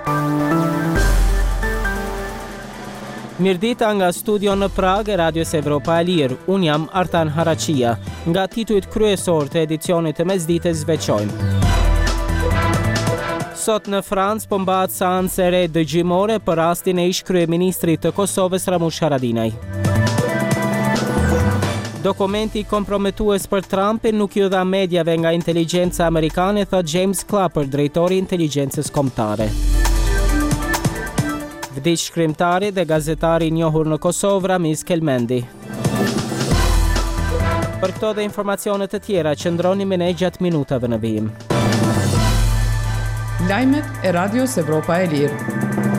Mirdita nga studio në Prag e Radios Evropa e Lirë. Unë jam Artan Harachia. Nga titujt kryesor të edicionit të mesdites veçojmë. Sot në Francë po mbahet seancë e re dëgjimore për rastin e ish kryeministrit të Kosovës Ramush Haradinaj. Dokumenti komprometues për Trumpin nuk ju dha medjave nga inteligjenca amerikane, thot James Clapper, drejtori i inteligjencës kombëtare. Vdiq shkrimtari dhe gazetari i njohur në Kosovë Ramiz Kelmendi. Për këto dhe informacionet të tjera, qëndroni me ne gjatë minutave në vijim. Lajmet e Radios Evropa e Lirë.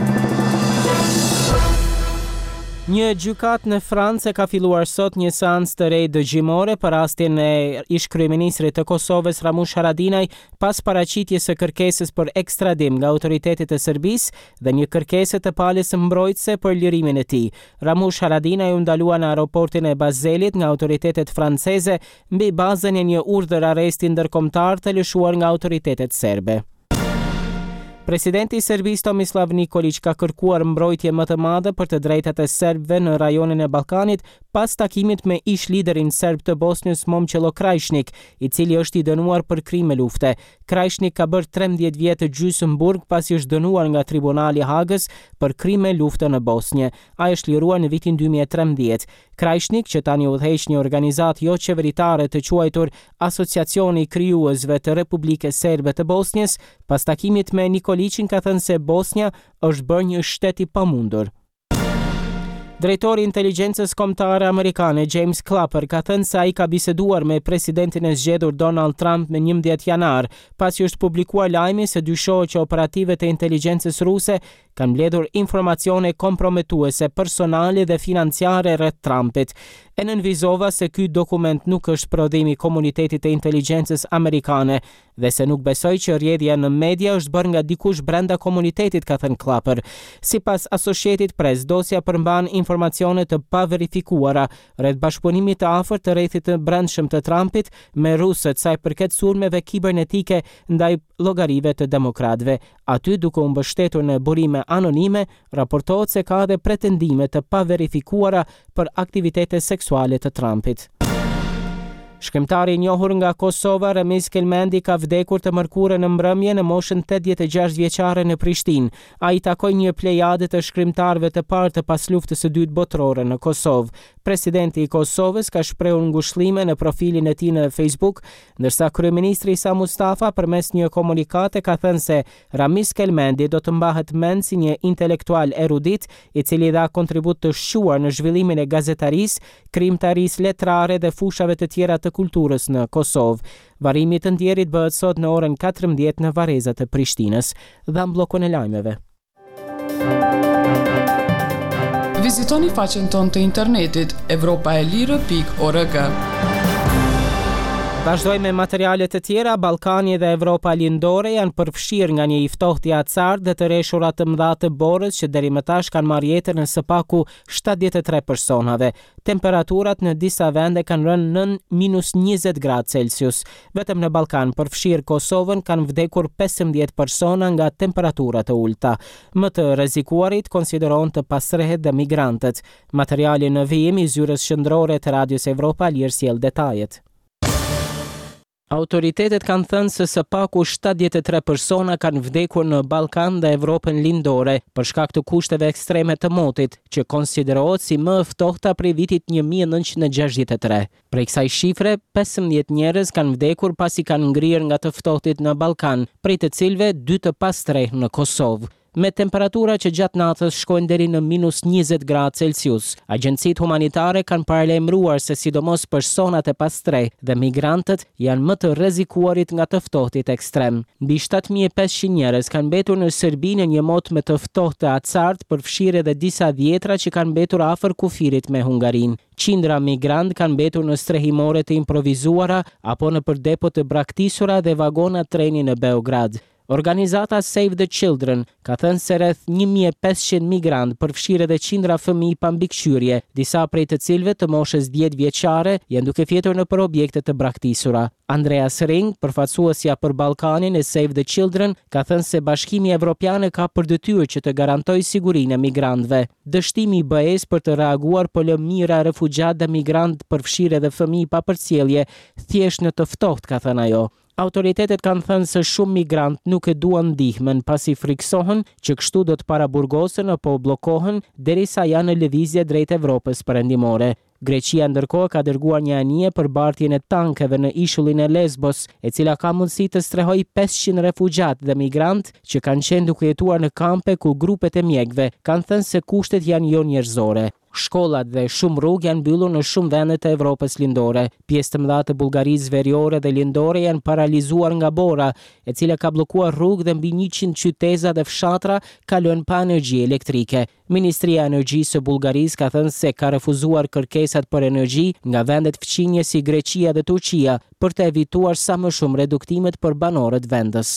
Një gjykat në Francë ka filluar sot një seancë të re dëgjimore për rastin e ish kryeministrit të Kosovës Ramush Haradinaj pas paraqitjes së kërkesës për ekstradim nga autoritetet e Serbisë dhe një kërkese të palës mbrojtëse për lirimin e tij. Ramush Haradinaj u ndalua në aeroportin e Bazelit nga autoritetet franceze mbi bazën e një urdhër arresti ndërkombëtar të lëshuar nga autoritetet serbe. Presidenti i Serbisë Tomislav Nikolić ka kërkuar mbrojtje më të madhe për të drejtat e serbëve në rajonin e Ballkanit pas takimit me ish liderin serb të Bosnjës Momčilo Krajishnik, i cili është i dënuar për krime lufte. Krajishnik ka bërë 13 vjet gjysmë burg pasi është dënuar nga Tribunali i Hagës për krime lufte në Bosnjë. Ai është liruar në vitin 2013. Krajishnik, që tani udhëheq një organizatë jo qeveritare të quajtur Asociacioni i Krijuesve të Republikës Serbe të Bosnjës, pas takimit me Nikolićin ka thënë se Bosnja është bërë një shtet i pamundur. Drejtori i inteligjencës kombëtare amerikane James Clapper ka thënë se ai ka biseduar me presidentin e zgjedhur Donald Trump në 11 janar, pasi është publikuar lajmi se dyshohet që operativet e inteligjencës ruse kanë mbledhur informacione komprometuese personale dhe financiare rreth Trumpit. E nënvizova se ky dokument nuk është prodhim i komunitetit të inteligjencës amerikane dhe se nuk besoj që rrjedhja në media është bërë nga dikush brenda komunitetit, ka thënë Clapper. Sipas Associated Press, dosja përmban informacione të paverifikuara rreth bashkëpunimit të afërt të rrethit të brendshëm të Trumpit me rusët sa i përket sulmeve kibernetike ndaj llogarive të demokratëve. Aty, duke u mbështetur në burime anonime, raportohet se ka edhe pretendime të paverifikuara për aktivitete seksuale të Trumpit. Shkrimtari i njohur nga Kosova, Ramiz Kelmendi, ka vdekur të mërkurën në mbrëmje në moshën 86 vjeçare në Prishtinë. Ai takoi një plejade të shkrimtarëve të parë të pasluftës së dytë botërore në Kosovë. Presidenti i Kosovës ka shprehur ngushëllime në profilin e tij në Facebook, ndërsa kryeministri Isa Mustafa përmes një komunikate ka thënë se Ramiz Kelmendi do të mbahet mend si një intelektual erudit, i cili dha kontribut të shquar në zhvillimin e gazetarisë, krijimtarisë letrare dhe fushave të tjera të kulturës në Kosovë. Varrimi i të ndjerit bëhet sot në orën 14 në varrezat e Prishtinës. Dham bllokun e lajmeve. Vizitoni faqen tonë të internetit europaelire.org. Vazhdojmë me materiale të tjera. Ballkani dhe Evropa lindore janë përfshirë nga një i ftohtë i acartë dhe të rreshura të mëdha të borës që deri më tash kanë marrë jetën në së paku 73 personave. Temperaturat në disa vende kanë rënë nën -20 gradë Celsius. Vetëm në Ballkan, përfshirë Kosovën, kanë vdekur 15 persona nga temperaturat e ulta. Më të rrezikuarit konsiderohen të pasrehët dhe migrantët. Materiali në vijim i zyrës qendrore të Radios Evropa Lirë sjell detajet. Autoritetet kanë thënë se së paku 73 persona kanë vdekur në Ballkan dhe Evropën lindore për shkak të kushteve ekstreme të motit, që konsiderohet si më e ftohta prej vitit 1963. Prej kësaj shifre, 15 njerëz kanë vdekur pasi kanë ngrirë nga të ftohtit në Ballkan, prej të cilëve 2 të pastrehë në Kosovë. Me temperatura që gjatë natës shkojnë deri në -20 gradë Celsius. Agjencitë humanitare kanë paralajmëruar se sidomos personat e pastrehë dhe migrantët janë më të rrezikuarit nga të ftohtit ekstrem. Mbi 7500 njerëz kanë mbetur në Serbi në një mot me të ftohtë acartë, përfshirë edhe disa dhjetra që kanë mbetur afër kufirit me Hungarinë. Qindra migrant kanë mbetur në strehimore të improvizuara apo në përdepo të braktisura dhe vagona treni në Beograd. Organizata Save the Children ka thënë se rreth 1500 migrantë, përfshirë edhe qindra fëmijë pa mbikëqyrje, disa prej të cilëve të moshës 10 vjeçare, janë duke fjetur nëpër objekte të braktisura. Andreas Ring, përfaqësuesja për Ballkanin e Save the Children, ka thënë se Bashkimi Evropian ka për detyrë që të garantojë sigurinë e migrantëve. Dështimi i BE-s për të reaguar po lë mijëra refugjat dhe migrantë, përfshirë edhe fëmijë pa përcjellje, thjesht në të ftohtë, ka thënë ajo. Autoritetet kanë thënë se shumë migrantë nuk e duan ndihmën pasi friksohen që kështu do të paraburgosen apo bllokohen derisa janë në lëvizje drejt Evropës perëndimore. Greqia ndërkohë ka dërguar një anije për bartjen e tankeve në ishullin e Lesbos, e cila ka mundësi të strehojë 500 refugjat dhe migrantë që kanë qenë duke jetuar në kampe ku grupet e mjekëve kanë thënë se kushtet janë jo njerëzore. Shkollat dhe shumë rrugë janë mbyllur në shumë vende të Evropës lindore. Pjesë të mëdha të Bullgarisë veriore dhe lindore janë paralizuar nga bora, e cila ka bllokuar rrugë dhe mbi 100 qyteza dhe fshatra kalojnë pa energji elektrike. Ministria e Energjisë së Bullgarisë ka thënë se ka refuzuar kërkesat për energji nga vendet fqinje si Greqia dhe Turqia për të evituar sa më shumë reduktimet për banorët vendës.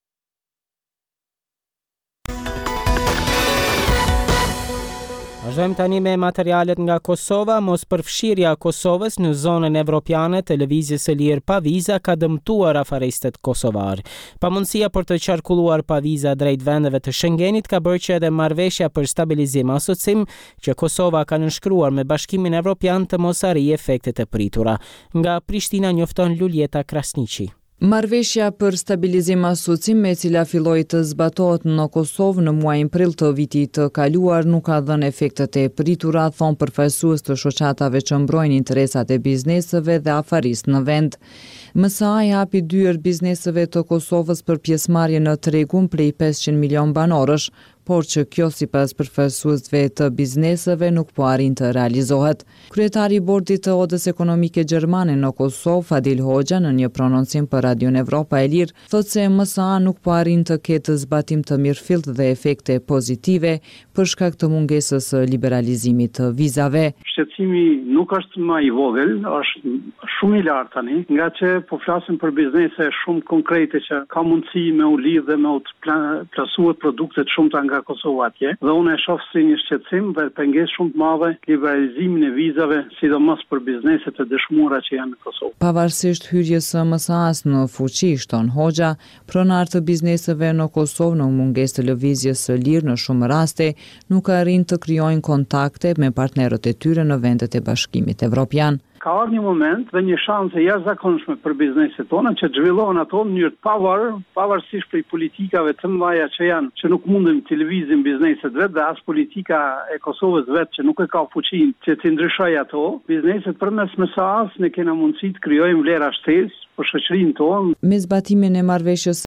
Vazhdojmë tani me materialet nga Kosova. Mos përfshirja e Kosovës në zonën evropiane të lëvizjes së lirë pa viza ka dëmtuar afaristët kosovar. Pamundësia për të qarkulluar pa viza drejt vendeve të Schengenit ka bërë që edhe marrëveshja për stabilizim asocim që Kosova ka nënshkruar me Bashkimin Evropian të mos arrijë efektet e pritura. Nga Prishtina njofton Luljeta Krasniqi. Marrëveshja për stabilizim asocim me cila filloi të zbatohet në Kosovë në muajin prill të vitit të kaluar nuk ka dhënë efektet e pritura, thon përfaqësues të shoqatave që mbrojnë interesat e bizneseve dhe afarisë në vend. MSA i hapi dyert bizneseve të Kosovës për pjesëmarrje në tregun prej 500 milion banorësh, por që kjo sipas përfaqësuesve të bizneseve nuk po arrin të realizohet. Kryetari i bordit të Odës Ekonomike Gjermane në Kosovë, Fadil Hoxha, në një prononcim për Radion Evropa e Lirë, thotë se MSA nuk po arrin të ketë zbatim të mirëfillt dhe efekte pozitive për shkak të mungesës së liberalizimit të vizave. Shqetësimi nuk është më i vogël, është shumë i lartë tani, nga që po flasim për biznese shumë konkrete që ka mundësi me u lidh dhe me u plasuar produkte të shumta nga Kosova atje, dhe unë e shoh si një shqetësim dhe pengesë shumë të madhe liberalizimin e vizave, sidomos për bizneset e dëshmuara që janë në Kosovë. Pavarësisht hyrjes së MSA-s në fuqi, shton Hoxha, pronar të bizneseve në Kosovë në mungesë të lëvizjes së lirë në shumë raste nuk arrin të krijojnë kontakte me partnerët e tyre në vendet e Bashkimit Evropian. Ka ardhur një moment dhe një shanse jashtëzakonshme për bizneset tona që të zhvillohen ato në mënyrë të pavarësisht prej politikave të mëdha që nuk mundem të lëvizin bizneset vetë, dhe as politika e Kosovës vetë që nuk e ka fuqinë që të ndryshojë ato. Bizneset përmes MSA-s ne kena mundësi të krijojmë vlera shtesë për shoqërinë tonë. Me zbatimin e marrëveshjes